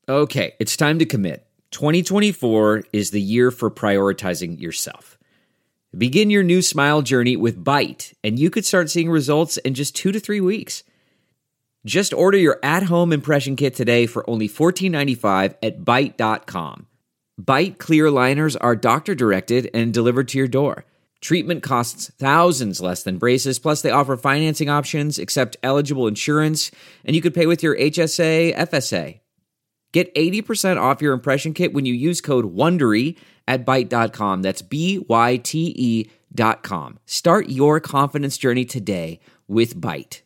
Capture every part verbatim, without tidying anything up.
Okay, it's time to commit. twenty twenty-four is the year for prioritizing yourself. Begin your new smile journey with Byte, and you could start seeing results in just two to three weeks. Just order your at-home impression kit today for only fourteen ninety-five at byte dot com. Byte clear aligners are doctor-directed and delivered to your door. Treatment costs thousands less than braces, plus they offer financing options, accept eligible insurance, and you could pay with your H S A, F S A. Get eighty percent off your impression kit when you use code WONDERY at byte dot com. That's B Y T E dot com. Start your confidence journey today with Byte.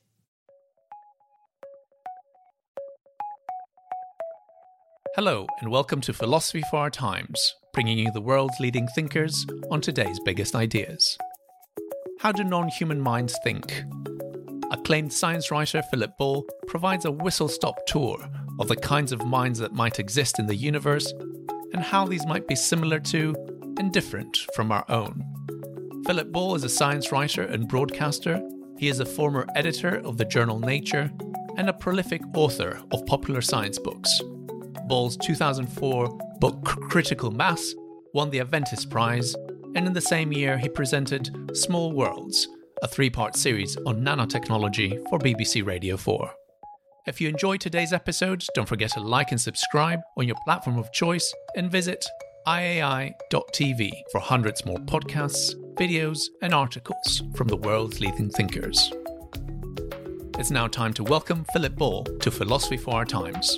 Hello, and welcome to Philosophy for Our Times, bringing you the world's leading thinkers on today's biggest ideas. How do non-human minds think? Acclaimed science writer Philip Ball provides a whistle-stop tour of the kinds of minds that might exist in the universe and how these might be similar to and different from our own. Philip Ball is a science writer and broadcaster. He is a former editor of the journal Nature and a prolific author of popular science books. Ball's two thousand four book Critical Mass won the Aventis Prize, and in the same year he presented Small Worlds, a three-part series on nanotechnology for B B C Radio four. If you enjoyed today's episode, don't forget to like and subscribe on your platform of choice and visit I A I dot T V for hundreds more podcasts, videos, and articles from the world's leading thinkers. It's now time to welcome Philip Ball to Philosophy for Our Times.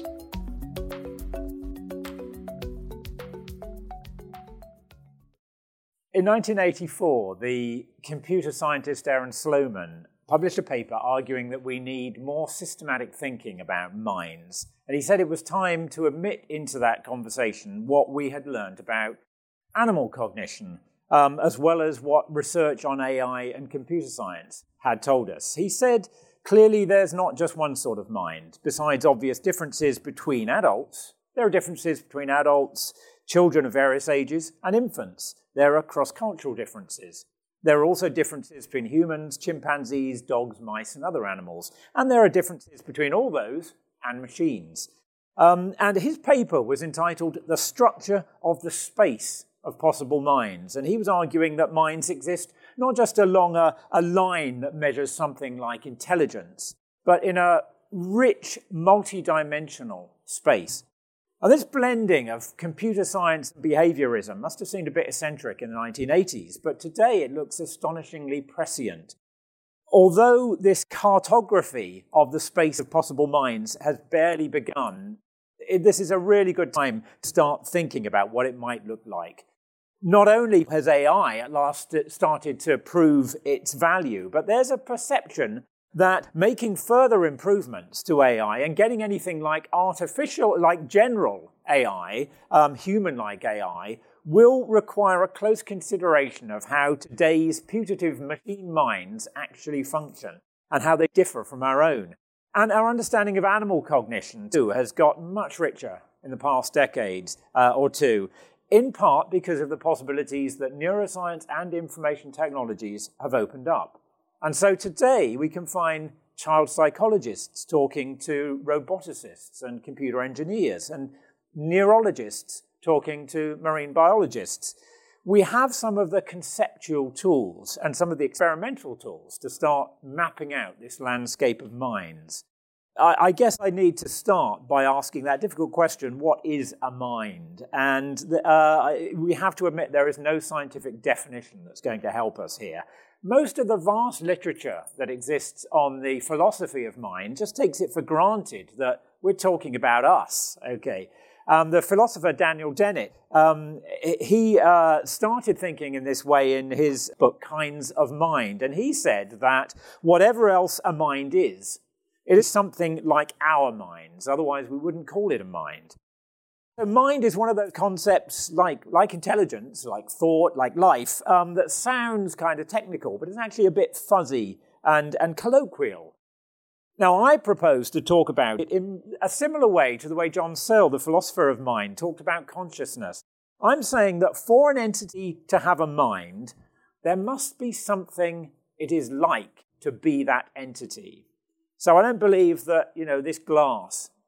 In nineteen eighty-four, the computer scientist Aaron Sloman published a paper arguing that we need more systematic thinking about minds. And he said it was time to admit into that conversation what we had learned about animal cognition, um, as well as what research on A I and computer science had told us. He said, clearly there's not just one sort of mind. Besides obvious differences between adults, there are differences between adults, children of various ages, and infants. There are cross-cultural differences. There are also differences between humans, chimpanzees, dogs, mice, and other animals. And there are differences between all those and machines. Um, and his paper was entitled The Structure of the Space of Possible Minds. And he was arguing that minds exist not just along a, a line that measures something like intelligence, but in a rich, multi-dimensional space. And this blending of computer science and behaviorism must have seemed a bit eccentric in the nineteen eighties, but today it looks astonishingly prescient. Although this cartography of the space of possible minds has barely begun, it, this is a really good time to start thinking about what it might look like. Not only has A I at last started to prove its value, but there's a perception that making further improvements to A I and getting anything like artificial, like general A I, um, human-like A I, will require a close consideration of how today's putative machine minds actually function and how they differ from our own. And our understanding of animal cognition, too, has got much richer in the past decades uh, or two, in part because of the possibilities that neuroscience and information technologies have opened up. And so today we can find child psychologists talking to roboticists and computer engineers, and neurologists talking to marine biologists. We have some of the conceptual tools and some of the experimental tools to start mapping out this landscape of minds. I, I guess I need to start by asking that difficult question, what is a mind? And uh, we have to admit there is no scientific definition that's going to help us here. Most of the vast literature that exists on the philosophy of mind just takes it for granted that we're talking about us, okay? Um, the philosopher Daniel Dennett, um, he uh, started thinking in this way in his book, Kinds of Mind, and he said that whatever else a mind is, it is something like our minds, otherwise we wouldn't call it a mind. So mind is one of those concepts like, like intelligence, like thought, like life, um, that sounds kind of technical, but is actually a bit fuzzy and, and colloquial. Now, I propose to talk about it in a similar way to the way John Searle, the philosopher of mind, talked about consciousness. I'm saying that for an entity to have a mind, there must be something it is like to be that entity. So I don't believe that, you know, this glass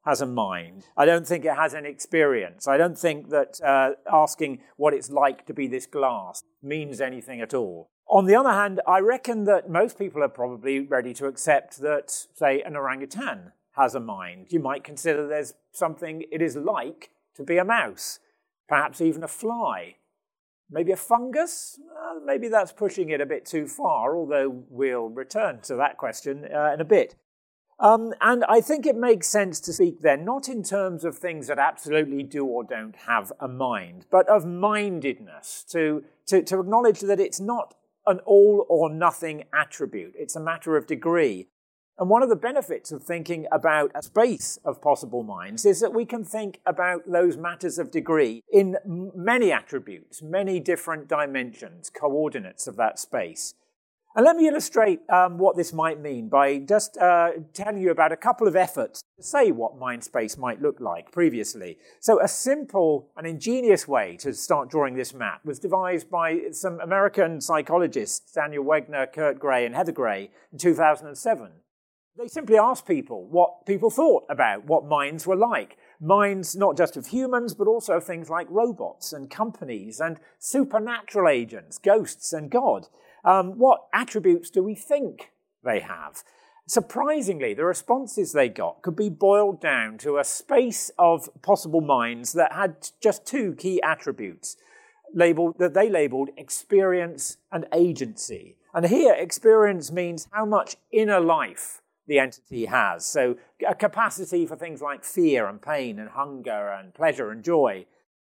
has a mind. I don't think it has any experience. I don't think that uh, asking what it's like to be this glass means anything at all. On the other hand, I reckon that most people are probably ready to accept that, say, an orangutan has a mind. You might consider there's something it is like to be a mouse, perhaps even a fly. Maybe a fungus? Uh, maybe that's pushing it a bit too far, although we'll return to that question uh, in a bit. Um, and I think it makes sense to speak then, not in terms of things that absolutely do or don't have a mind, but of mindedness, to, to, to acknowledge that it's not an all or nothing attribute. It's a matter of degree. And one of the benefits of thinking about a space of possible minds is that we can think about those matters of degree in many attributes, many different dimensions, coordinates of that space. And let me illustrate um, what this might mean by just uh, telling you about a couple of efforts to say what mind space might look like previously. So a simple and ingenious way to start drawing this map was devised by some American psychologists, Daniel Wegner, Kurt Gray, and Heather Gray, in two thousand seven. They simply asked people what people thought about what minds were like. Minds not just of humans, but also of things like robots and companies and supernatural agents, ghosts and God. Um, what attributes do we think they have? Surprisingly, the responses they got could be boiled down to a space of possible minds that had just two key attributes labeled, that they labeled experience and agency. And here, experience means how much inner life the entity has. So a capacity for things like fear and pain and hunger and pleasure and joy.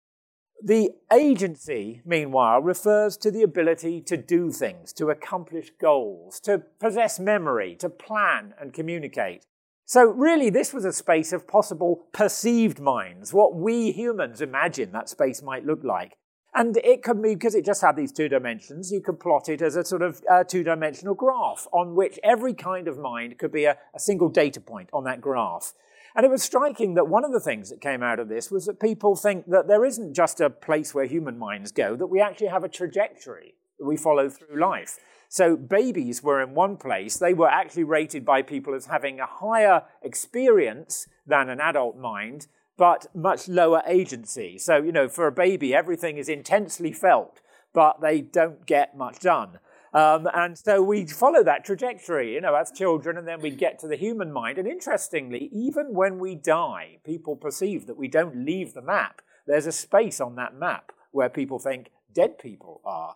The agency, meanwhile, refers to the ability to do things, to accomplish goals, to possess memory, to plan and communicate. So really, this was a space of possible perceived minds, what we humans imagine that space might look like. And it could be, because it just had these two dimensions, you could plot it as a sort of uh, two-dimensional graph on which every kind of mind could be a, a single data point on that graph. And it was striking that one of the things that came out of this was that people think that there isn't just a place where human minds go, that we actually have a trajectory that we follow through life. So babies were in one place. They were actually rated by people as having a higher experience than an adult mind, but much lower agency. So, you know, for a baby, everything is intensely felt, but they don't get much done. Um, and so we follow that trajectory, you know, as children, and then we get to the human mind. And interestingly, even when we die, people perceive that we don't leave the map. There's a space on that map where people think dead people are.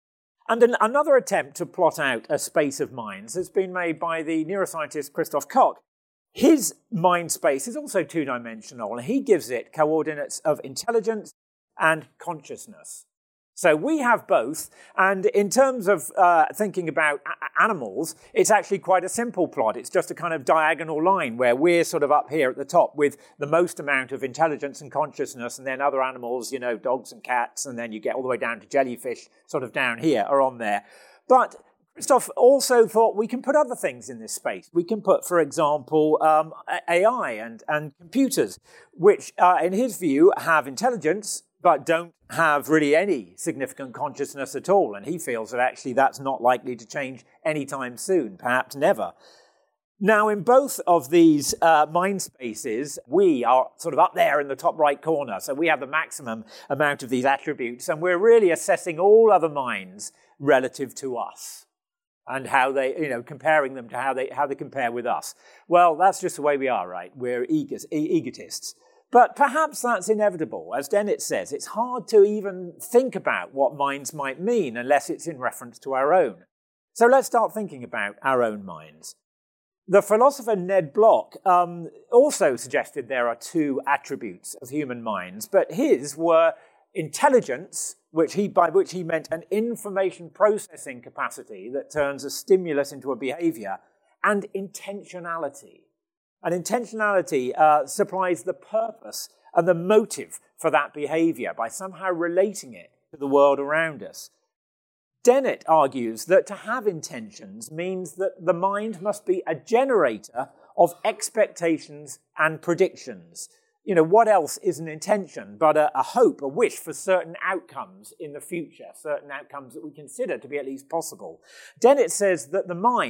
And an, another attempt to plot out a space of minds has been made by the neuroscientist Christoph Koch. His mind space is also two-dimensional, and he gives it coordinates of intelligence and consciousness. So we have both, and in terms of uh, thinking about a- animals, it's actually quite a simple plot. It's just a kind of diagonal line where we're sort of up here at the top with the most amount of intelligence and consciousness, and then other animals, you know, dogs and cats, and then you get all the way down to jellyfish sort of down here are on there. But Christoph also thought we can put other things in this space. We can put, for example, um, A I and, and computers, which, uh, in his view, have intelligence, but don't have really any significant consciousness at all. And he feels that actually that's not likely to change anytime soon, perhaps never. Now, in both of these uh, mind spaces, we are sort of up there in the top right corner. So we have the maximum amount of these attributes, and we're really assessing all other minds relative to us and how they, you know, comparing them to how they how they compare with us. Well, that's just the way we are, right? We're egos, e- egotists. But perhaps that's inevitable. As Dennett says, it's hard to even think about what minds might mean unless it's in reference to our own. So let's start thinking about our own minds. The philosopher Ned Block um, also suggested there are two attributes of human minds, but his were intelligence, which he, by which he meant an information processing capacity that turns a stimulus into a behavior, and intentionality. And intentionality uh, supplies the purpose and the motive for that behavior by somehow relating it to the world around us. Dennett argues that to have intentions means that the mind must be a generator of expectations and predictions. You know, what else is an intention but a, a hope, a wish for certain outcomes in the future, certain outcomes that we consider to be at least possible? Dennett says that the mind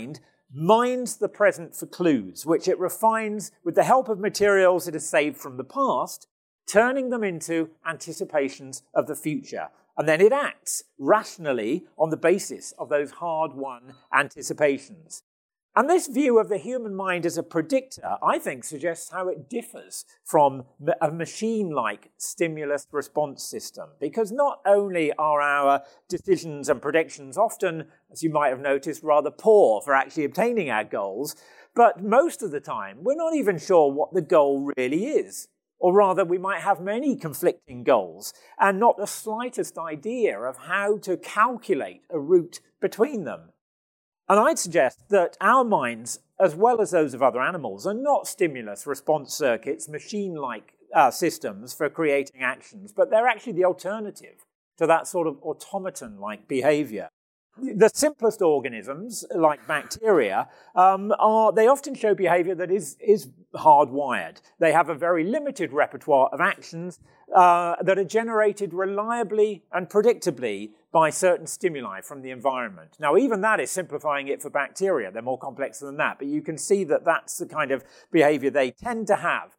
mines the present for clues, which it refines with the help of materials it has saved from the past, turning them into anticipations of the future. And then it acts rationally on the basis of those hard-won anticipations. And this view of the human mind as a predictor, I think, suggests how it differs from a machine-like stimulus response system. Because not only are our decisions and predictions often, as you might have noticed, rather poor for actually obtaining our goals, but most of the time, we're not even sure what the goal really is. Or rather, we might have many conflicting goals and not the slightest idea of how to calculate a route between them. And I'd suggest that our minds, as well as those of other animals, are not stimulus response circuits, machine-like uh, systems for creating actions, but they're actually the alternative to that sort of automaton-like behavior. The simplest organisms, like bacteria, um, are they often show behavior that is, is hardwired. They have a very limited repertoire of actions uh, that are generated reliably and predictably by certain stimuli from the environment. Now, even that is simplifying it for bacteria. They're more complex than that, but you can see that that's the kind of behavior they tend to have.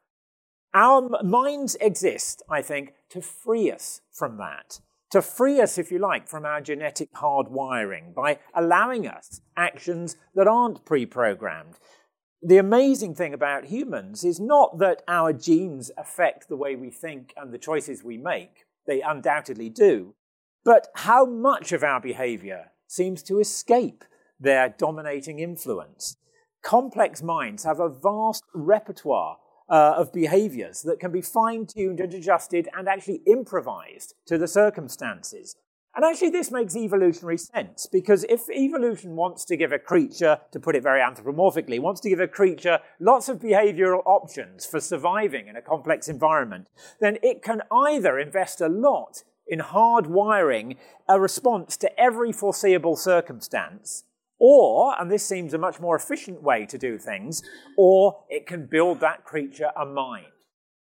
Our minds exist, I think, to free us from that. To free us, if you like, from our genetic hardwiring by allowing us actions that aren't pre-programmed. The amazing thing about humans is not that our genes affect the way we think and the choices we make. They undoubtedly do. But how much of our behavior seems to escape their dominating influence? Complex minds have a vast repertoire Uh, of behaviors that can be fine-tuned and adjusted and actually improvised to the circumstances. And actually this makes evolutionary sense, because if evolution wants to give a creature, to put it very anthropomorphically, wants to give a creature lots of behavioral options for surviving in a complex environment, then it can either invest a lot in hardwiring a response to every foreseeable circumstance, or, and this seems a much more efficient way to do things, or it can build that creature a mind.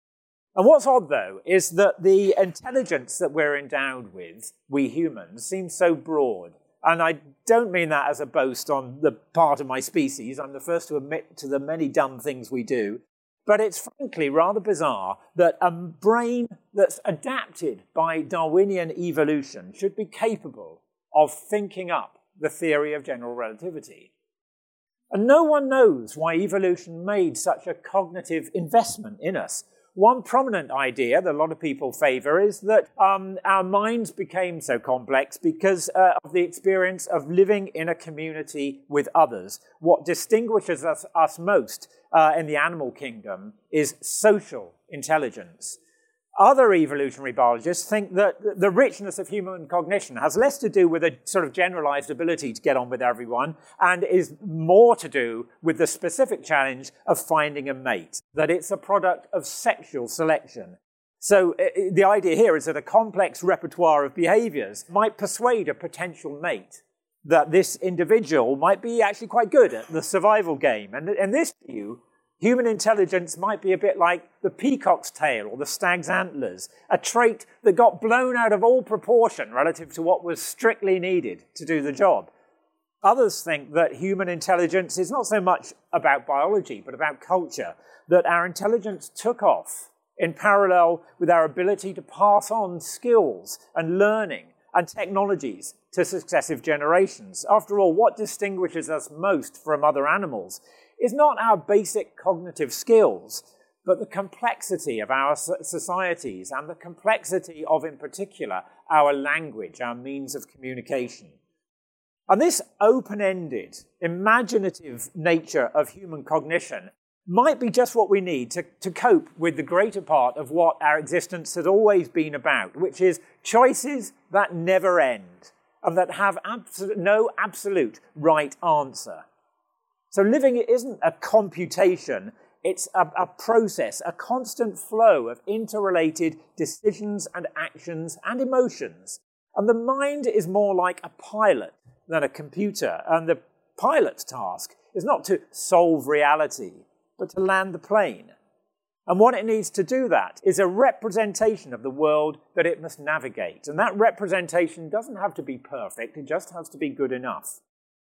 And what's odd, though, is that the intelligence that we're endowed with, we humans, seems so broad. And I don't mean that as a boast on the part of my species. I'm the first to admit to the many dumb things we do. But it's frankly rather bizarre that a brain that's adapted by Darwinian evolution should be capable of thinking up the theory of general relativity. And no one knows why evolution made such a cognitive investment in us. One prominent idea that a lot of people favor is that um, our minds became so complex because uh, of the experience of living in a community with others. What distinguishes us, us most uh, in the animal kingdom is social intelligence. Other evolutionary biologists think that the richness of human cognition has less to do with a sort of generalized ability to get on with everyone and is more to do with the specific challenge of finding a mate, that it's a product of sexual selection. So uh, the idea here is that a complex repertoire of behaviors might persuade a potential mate that this individual might be actually quite good at the survival game. And in this view, human intelligence might be a bit like the peacock's tail or the stag's antlers, a trait that got blown out of all proportion relative to what was strictly needed to do the job. Others think that human intelligence is not so much about biology, but about culture, that our intelligence took off in parallel with our ability to pass on skills and learning and technologies to successive generations. After all, what distinguishes us most from other animals is not our basic cognitive skills, but the complexity of our societies and the complexity of, in particular, our language, our means of communication. And this open-ended, imaginative nature of human cognition might be just what we need to, to cope with the greater part of what our existence has always been about, which is choices that never end and that have absolute, no absolute right answer. So living isn't a computation, it's a, a process, a constant flow of interrelated decisions and actions and emotions. And the mind is more like a pilot than a computer. And the pilot's task is not to solve reality, but to land the plane. And what it needs to do that is a representation of the world that it must navigate. And that representation doesn't have to be perfect, it just has to be good enough.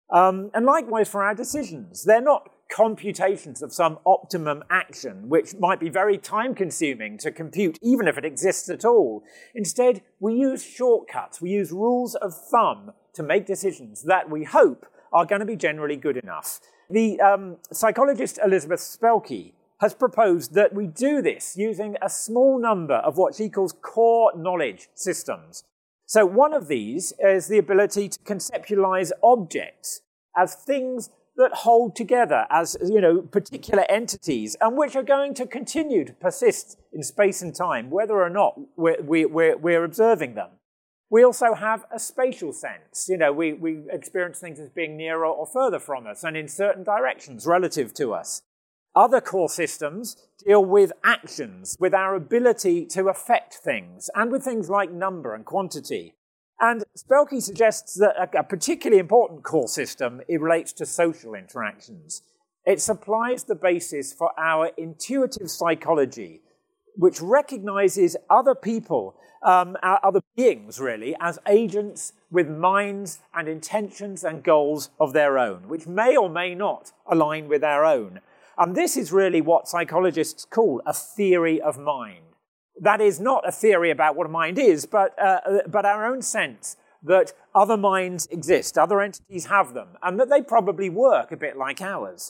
Um, and likewise for our decisions. They're not computations of some optimum action, which might be very time-consuming to compute, even if it exists at all. Instead, we use shortcuts, we use rules of thumb to make decisions that we hope are going to be generally good enough. The um, psychologist Elizabeth Spelke has proposed that we do this using a small number of what she calls core knowledge systems. So one of these is the ability to conceptualize objects as things that hold together as, you know, particular entities and which are going to continue to persist in space and time, whether or not we're, we're, we're observing them. We also have a spatial sense. You know, we, we experience things as being nearer or further from us and in certain directions relative to us. Other core systems deal with actions, with our ability to affect things, and with things like number and quantity. And Spelke suggests that a, a particularly important core system it relates to social interactions. It supplies the basis for our intuitive psychology, which recognizes other people, um, other beings really, as agents with minds and intentions and goals of their own, which may or may not align with our own. And this is really what psychologists call a theory of mind. That is not a theory about what a mind is, but, uh, but our own sense that other minds exist, other entities have them, and that they probably work a bit like ours.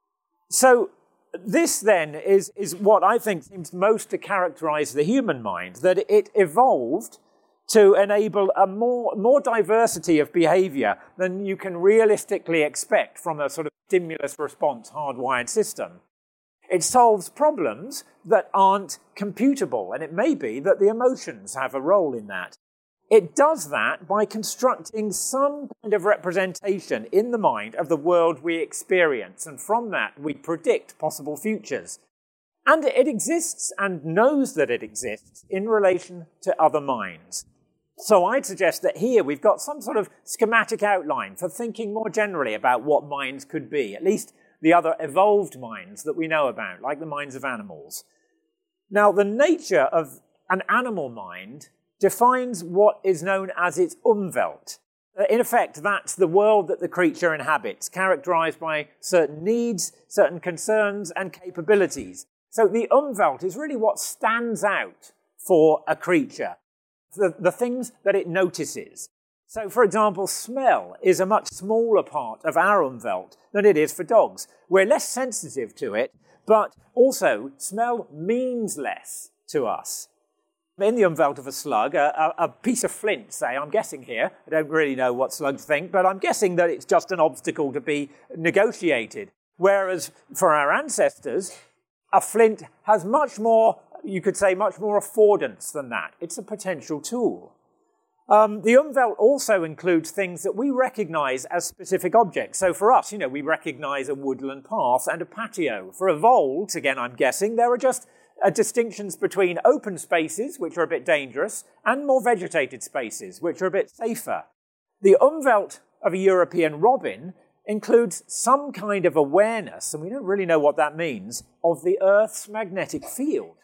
So this then is, is what I think seems most to characterize the human mind, that it evolved to enable a more, more diversity of behavior than you can realistically expect from a sort of stimulus response hardwired system. It solves problems that aren't computable, and it may be that the emotions have a role in that. It does that by constructing some kind of representation in the mind of the world we experience, and from that we predict possible futures. And it exists and knows that it exists in relation to other minds. So I'd suggest that here we've got some sort of schematic outline for thinking more generally about what minds could be, at least the other evolved minds that we know about, like the minds of animals. Now, the nature of an animal mind defines what is known as its Umwelt. In effect, that's the world that the creature inhabits, characterized by certain needs, certain concerns, and capabilities. So the Umwelt is really what stands out for a creature, the, the things that it notices. So, for example, smell is a much smaller part of our Umwelt than it is for dogs. We're less sensitive to it, but also smell means less to us. In the Umwelt of a slug, a, a, a piece of flint, say, I'm guessing here, I don't really know what slugs think, but I'm guessing that it's just an obstacle to be negotiated. Whereas for our ancestors, a flint has much more, you could say, much more affordance than that. It's a potential tool. Um, the Umwelt also includes things that we recognize as specific objects. So for us, you know, we recognize a woodland path and a patio. For evolved, again, I'm guessing, there are just uh, distinctions between open spaces, which are a bit dangerous, and more vegetated spaces, which are a bit safer. The Umwelt of a European robin includes some kind of awareness, and we don't really know what that means, of the Earth's magnetic field.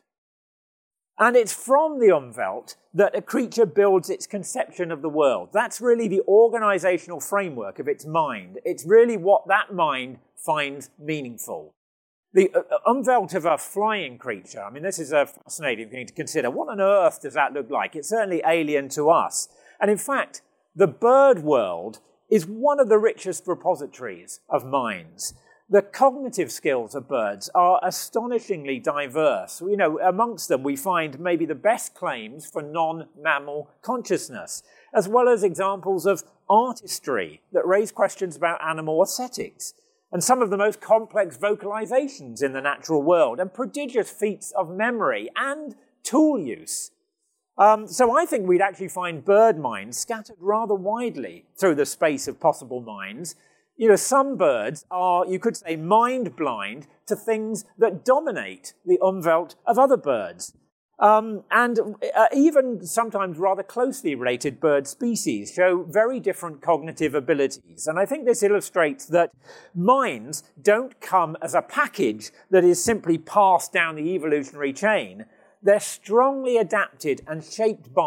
And it's from the Umwelt that a creature builds its conception of the world. That's really the organizational framework of its mind. It's really what that mind finds meaningful. The Umwelt of a flying creature, I mean, this is a fascinating thing to consider. What on earth does that look like? It's certainly alien to us. And in fact, the bird world is one of the richest repositories of minds. The cognitive skills of birds are astonishingly diverse. You know, amongst them we find maybe the best claims for non-mammal consciousness, as well as examples of artistry that raise questions about animal aesthetics, and some of the most complex vocalizations in the natural world, and prodigious feats of memory and tool use. Um, so I think we'd actually find bird minds scattered rather widely through the space of possible minds. You know, some birds are, you could say, mind blind to things that dominate the Umwelt of other birds. Um, and uh, even sometimes rather closely related bird species show very different cognitive abilities. And I think this illustrates that minds don't come as a package that is simply passed down the evolutionary chain. They're strongly adapted and shaped by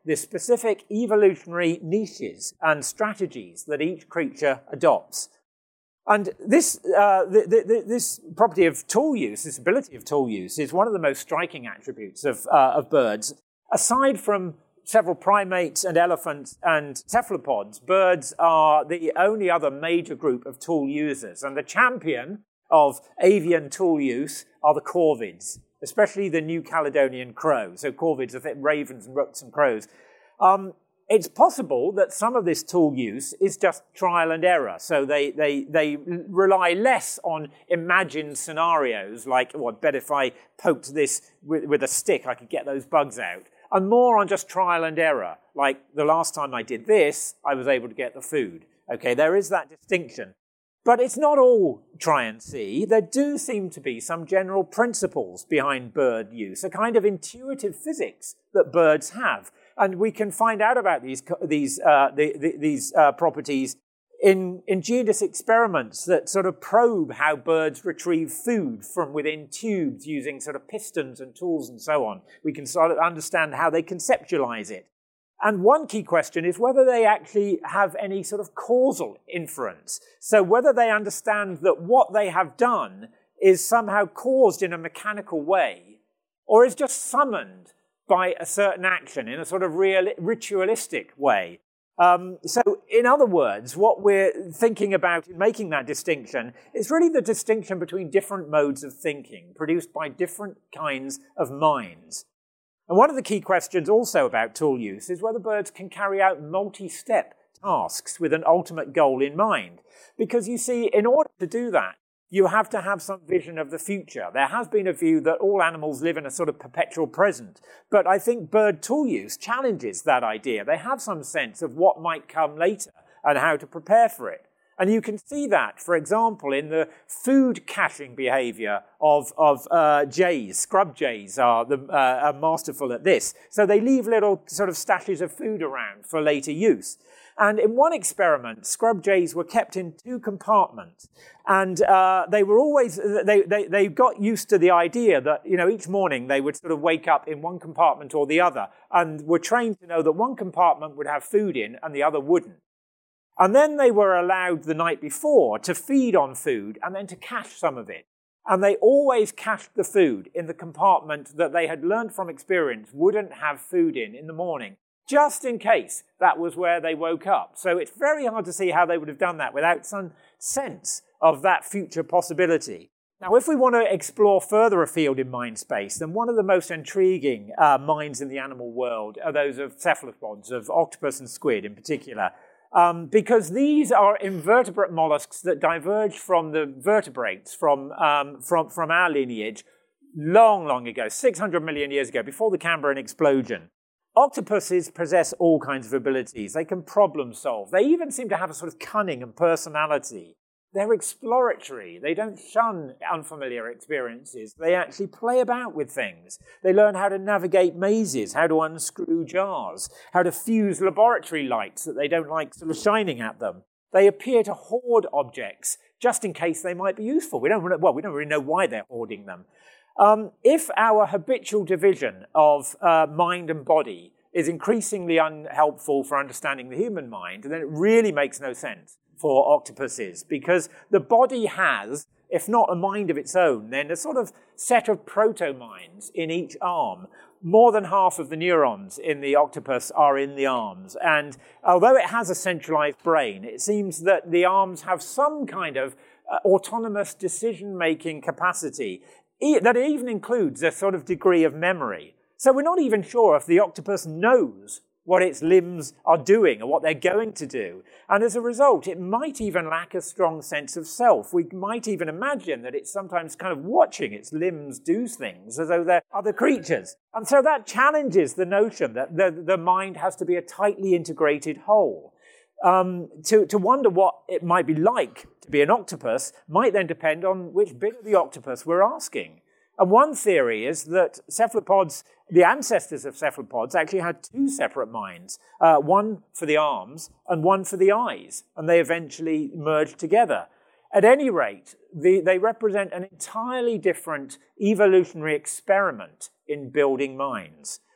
the specific evolutionary niches and strategies that each creature adopts. And this, uh, the, the, this property of tool use, this ability of tool use, is one of the most striking attributes of, uh, of birds. Aside from several primates and elephants and cephalopods, birds are the only other major group of tool users. And the champion of avian tool use are the corvids, especially the New Caledonian crow. So corvids are ravens and rooks and crows. Um, it's possible that some of this tool use is just trial and error. So they, they, they rely less on imagined scenarios, like, well, I bet if I poked this with, with a stick, I could get those bugs out. And more on just trial and error. Like, the last time I did this, I was able to get the food. Okay, there is that distinction. But it's not all try and see. There do seem to be some general principles behind bird use, a kind of intuitive physics that birds have. And we can find out about these, these, uh, the, the, these uh, properties in ingenious experiments that sort of probe how birds retrieve food from within tubes using sort of pistons and tools and so on. We can sort of understand how they conceptualize it. And one key question is whether they actually have any sort of causal inference. So whether they understand that what they have done is somehow caused in a mechanical way, or is just summoned by a certain action in a sort of real, ritualistic way. Um, so in other words, what we're thinking about in making that distinction is really the distinction between different modes of thinking produced by different kinds of minds. And one of the key questions also about tool use is whether birds can carry out multi-step tasks with an ultimate goal in mind. Because you see, in order to do that, you have to have some vision of the future. There has been a view that all animals live in a sort of perpetual present. But I think bird tool use challenges that idea. They have some sense of what might come later and how to prepare for it. And you can see that, for example, in the food caching behavior of, of uh, jays. Scrub jays are, the, uh, are masterful at this. So they leave little sort of stashes of food around for later use. And in one experiment, scrub jays were kept in two compartments. And uh, they were always, they, they, they got used to the idea that, you know, each morning they would sort of wake up in one compartment or the other and were trained to know that one compartment would have food in and the other wouldn't. And then they were allowed the night before to feed on food and then to cache some of it. And they always cached the food in the compartment that they had learned from experience wouldn't have food in in the morning, just in case that was where they woke up. So it's very hard to see how they would have done that without some sense of that future possibility. Now, if we want to explore further afield in mind space, then one of the most intriguing uh, minds in the animal world are those of cephalopods, of octopus and squid in particular, um, because these are invertebrate mollusks that diverged from the vertebrates, from, um, from, from our lineage, long, long ago, six hundred million years ago, before the Cambrian explosion. Octopuses possess all kinds of abilities. They can problem solve. They even seem to have a sort of cunning and personality. They're exploratory. They don't shun unfamiliar experiences. They actually play about with things. They learn how to navigate mazes, how to unscrew jars, how to fuse laboratory lights that they don't like sort of shining at them. They appear to hoard objects just in case they might be useful. We don't, well, we don't really know why they're hoarding them. Um, if our habitual division of uh, mind and body is increasingly unhelpful for understanding the human mind, then it really makes no sense for octopuses, because the body has, if not a mind of its own, then a sort of set of proto-minds in each arm. More than half of the neurons in the octopus are in the arms. And although it has a centralized brain, it seems that the arms have some kind of uh, autonomous decision-making capacity that even includes a sort of degree of memory. So we're not even sure if the octopus knows what its limbs are doing or what they're going to do. And as a result, it might even lack a strong sense of self. We might even imagine that it's sometimes kind of watching its limbs do things as though they're other creatures. And so that challenges the notion that the, the mind has to be a tightly integrated whole. Um, to, to wonder what it might be like to be an octopus might then depend on which bit of the octopus we're asking. And one theory is that cephalopods, the ancestors of cephalopods, actually had two separate minds, uh, one for the arms and one for the eyes, and they eventually merged together. At any rate, the, they represent an entirely different evolutionary experiment in building minds.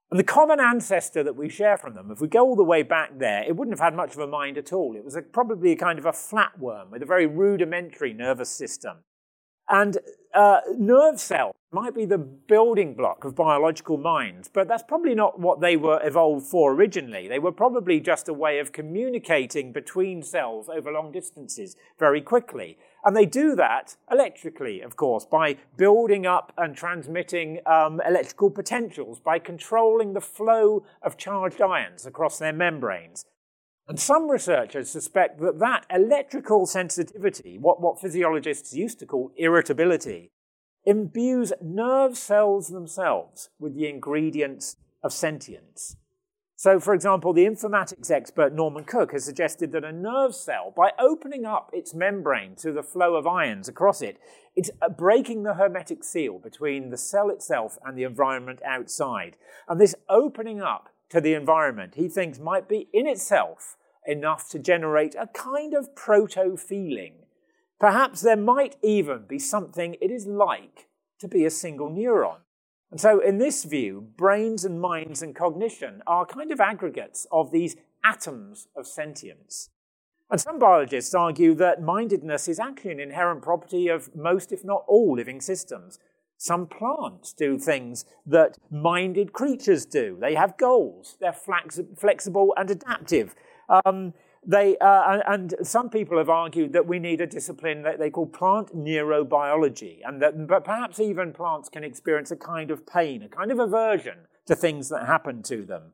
And the common ancestor that we share from them, if we go all the way back there, it wouldn't have had much of a mind at all. It was a, probably a kind of a flatworm with a very rudimentary nervous system. And uh, nerve cells might be the building block of biological minds, but that's probably not what they were evolved for originally. They were probably just a way of communicating between cells over long distances very quickly. And they do that electrically, of course, by building up and transmitting um, electrical potentials, by controlling the flow of charged ions across their membranes. And some researchers suspect that that electrical sensitivity, what, what physiologists used to call irritability, imbues nerve cells themselves with the ingredients of sentience. So, for example, the informatics expert Norman Cook has suggested that a nerve cell, by opening up its membrane to the flow of ions across it, it's breaking the hermetic seal between the cell itself and the environment outside. And this opening up to the environment, he thinks, might be in itself enough to generate a kind of proto-feeling. Perhaps there might even be something it is like to be a single neuron. And so in this view, brains and minds and cognition are kind of aggregates of these atoms of sentience. And some biologists argue that mindedness is actually an inherent property of most, if not all, living systems. Some plants do things that minded creatures do. They have goals. They're flex- flexible and adaptive. Um, they, uh, and some people have argued that we need a discipline that they call plant neurobiology, and that but perhaps even plants can experience a kind of pain, a kind of aversion to things that happen to them.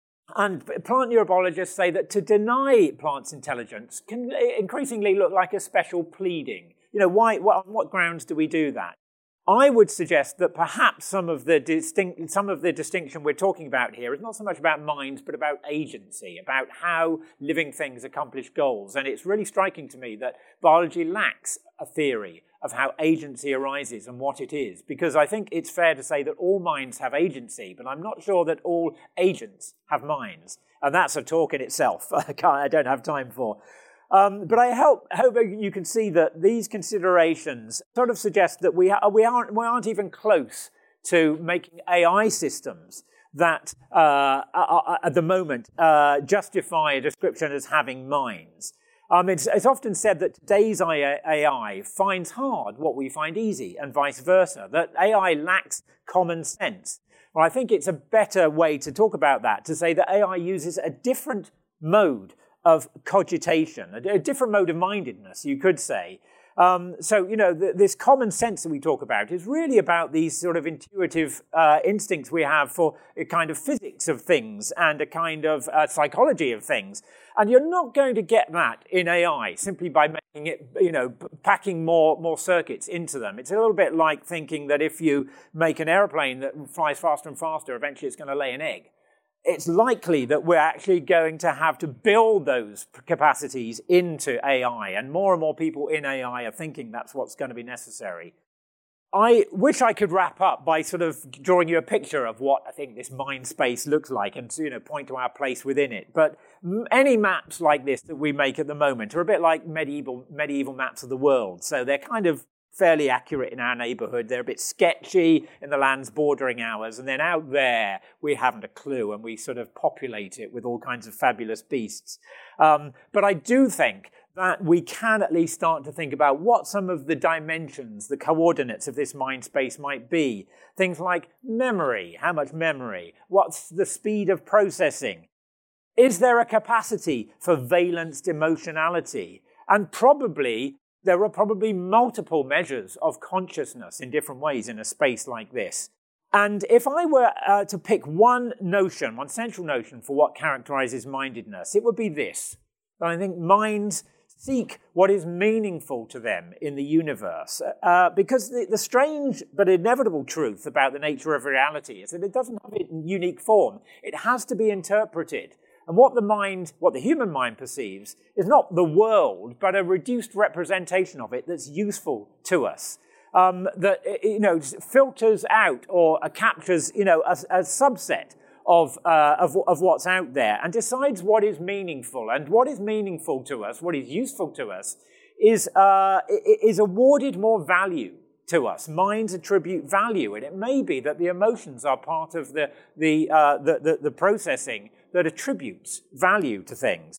And plant neurobiologists say that to deny plants intelligence can increasingly look like a special pleading. You know, why? What, on what grounds do we do that? I would suggest that perhaps some of the distinct, some of the distinction we're talking about here is not so much about minds, but about agency, about how living things accomplish goals. And it's really striking to me that biology lacks a theory of how agency arises and what it is, because I think it's fair to say that all minds have agency, but I'm not sure that all agents have minds. And that's a talk in itself. I, can't, I don't have time for. Um, but I hope, hope you can see that these considerations sort of suggest that we, ha- we, aren't, we aren't even close to making A I systems that, uh, are, at the moment, uh, justify a description as having minds. Um, it's, it's often said that today's A I finds hard what we find easy, and vice versa, that A I lacks common sense. Well, I think it's a better way to talk about that, to say that A I uses a different mode of cogitation, a, a different mode of mindedness, you could say. Um, so, you know, th- this common sense that we talk about is really about these sort of intuitive uh, instincts we have for a kind of physics of things and a kind of uh, psychology of things. And you're not going to get that in A I simply by making it, you know, packing more, more circuits into them. It's a little bit like thinking that if you make an airplane that flies faster and faster, eventually it's going to lay an egg. It's likely that we're actually going to have to build those capacities into A I, and more and more people in A I are thinking that's what's going to be necessary. I wish I could wrap up by sort of drawing you a picture of what I think this mind space looks like and, you know, point to our place within it. But any maps like this that we make at the moment are a bit like medieval medieval maps of the world. So they're kind of fairly accurate in our neighbourhood. They're a bit sketchy in the lands bordering ours. And then out there, we haven't a clue, and we sort of populate it with all kinds of fabulous beasts. Um, but I do think that we can at least start to think about what some of the dimensions, the coordinates of this mind space might be. Things like memory. How much memory? What's the speed of processing? Is there a capacity for valenced emotionality? And probably there are probably multiple measures of consciousness in different ways in a space like this. And if I were uh, to pick one notion, one central notion for what characterizes mindedness, it would be this. And I think minds seek what is meaningful to them in the universe. Uh, because the, the strange but inevitable truth about the nature of reality is that it doesn't have a unique form. It has to be interpreted. And what the mind, what the human mind perceives is not the world, but a reduced representation of it that's useful to us. Um, that, you know, filters out or captures, you know, a, a subset of, uh, of, of what's out there and decides what is meaningful. And what is meaningful to us, what is useful to us, is, uh, is awarded more value to us. Minds attribute value, and it may be that the emotions are part of the, the, uh, the, the, the processing that attributes value to things.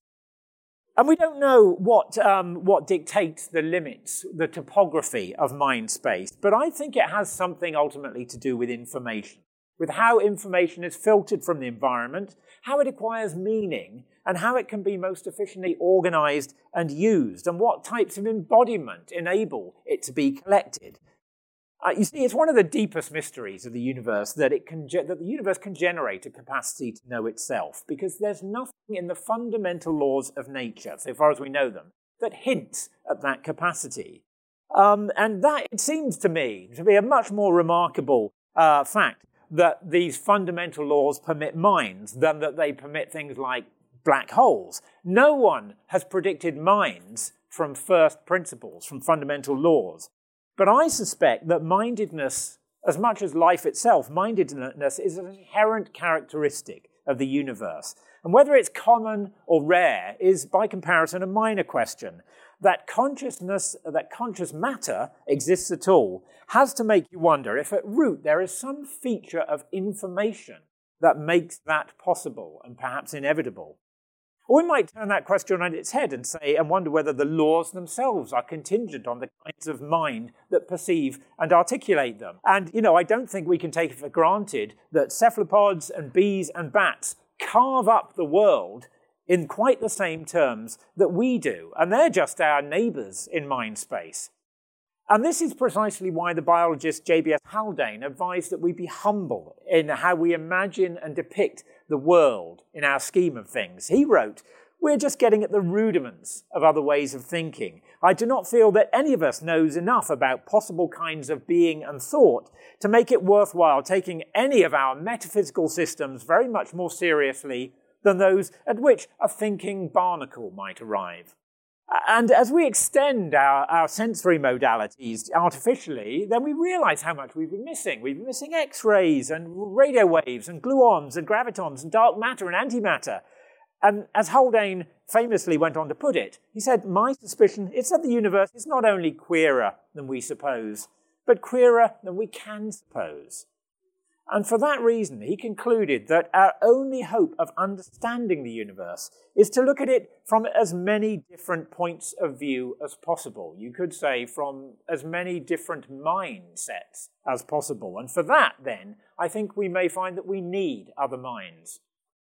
And we don't know what, um, what dictates the limits, the topography of mind space, but I think it has something ultimately to do with information, with how information is filtered from the environment, how it acquires meaning, and how it can be most efficiently organized and used, and what types of embodiment enable it to be collected. Uh, you see, it's one of the deepest mysteries of the universe that, it can ge- that the universe can generate a capacity to know itself, because there's nothing in the fundamental laws of nature, so far as we know them, that hints at that capacity. Um, and that, it seems to me, to be a much more remarkable uh, fact that these fundamental laws permit minds than that they permit things like black holes. No one has predicted minds from first principles, from fundamental laws. But I suspect that mindedness, as much as life itself, mindedness is an inherent characteristic of the universe. And whether it's common or rare is, by comparison, a minor question. That consciousness, that conscious matter exists at all, has to make you wonder if at root there is some feature of information that makes that possible and perhaps inevitable. Or we might turn that question on its head and say, and wonder whether the laws themselves are contingent on the kinds of mind that perceive and articulate them. And, you know, I don't think we can take it for granted that cephalopods and bees and bats carve up the world in quite the same terms that we do. And they're just our neighbours in mind space. And this is precisely why the biologist J B S Haldane advised that we be humble in how we imagine and depict the world in our scheme of things. He wrote, "We're just getting at the rudiments of other ways of thinking. I do not feel that any of us knows enough about possible kinds of being and thought to make it worthwhile taking any of our metaphysical systems very much more seriously than those at which a thinking barnacle might arrive." And as we extend our, our sensory modalities artificially, then we realize how much we've been missing. We've been missing X-rays and radio waves and gluons and gravitons and dark matter and antimatter. And as Haldane famously went on to put it, he said, "My suspicion is that the universe is not only queerer than we suppose, but queerer than we can suppose." And for that reason, he concluded that our only hope of understanding the universe is to look at it from as many different points of view as possible. You could say from as many different mindsets as possible. And for that, then, I think we may find that we need other minds.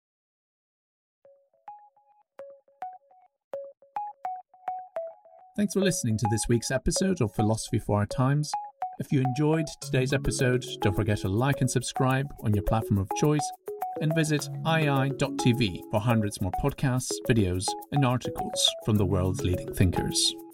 Thanks for listening to this week's episode of Philosophy for Our Times. If you enjoyed today's episode, don't forget to like and subscribe on your platform of choice, and visit i i dot t v for hundreds more podcasts, videos, and articles from the world's leading thinkers.